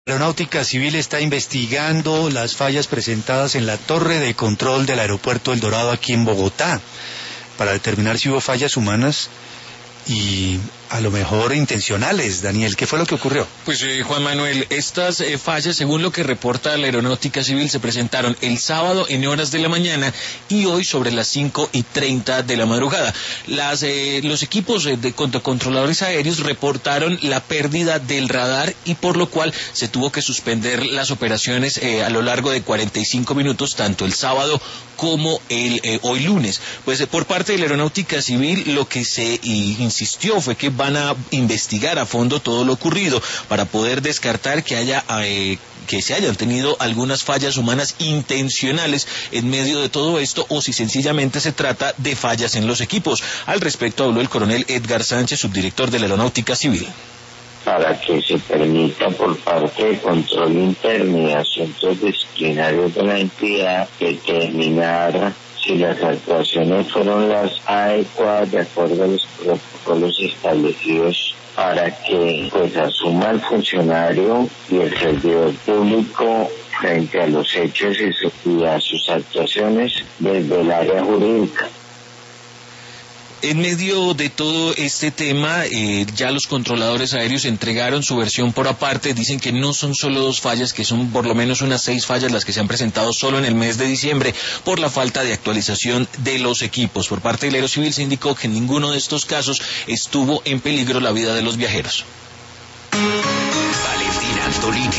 La Aeronáutica Civil está investigando las fallas presentadas en la torre de control del aeropuerto El Dorado aquí en Bogotá, para determinar si hubo fallas humanas y a lo mejor intencionales. Daniel, ¿qué fue lo que ocurrió? Pues Juan Manuel, estas fallas, según lo que reporta la Aeronáutica Civil, se presentaron el sábado en horas de la mañana y hoy sobre las 5:30 de la madrugada. Los equipos de controladores aéreos reportaron la pérdida del radar y por lo cual se tuvo que suspender las operaciones a lo largo de 45 minutos, tanto el sábado como hoy lunes. Pues por parte de la Aeronáutica Civil lo que se insistió fue que van a investigar a fondo todo lo ocurrido para poder descartar que se hayan tenido algunas fallas humanas intencionales en medio de todo esto o si sencillamente se trata de fallas en los equipos. Al respecto habló el coronel Edgar Sánchez, subdirector de la Aeronáutica Civil. Para que se permita por parte de control interno y asuntos disciplinarios de la entidad determinar si las actuaciones fueron las adecuadas de acuerdo a los protocolos establecidos para que asuma el funcionario y el servidor público frente a los hechos y a sus actuaciones desde el área jurídica. En medio de todo este tema, ya los controladores aéreos entregaron su versión por aparte. Dicen que no son solo 2 fallas, que son por lo menos unas 6 fallas las que se han presentado solo en el mes de diciembre por la falta de actualización de los equipos. Por parte del Aerocivil se indicó que en ninguno de estos casos estuvo en peligro la vida de los viajeros. Valentín Antolini.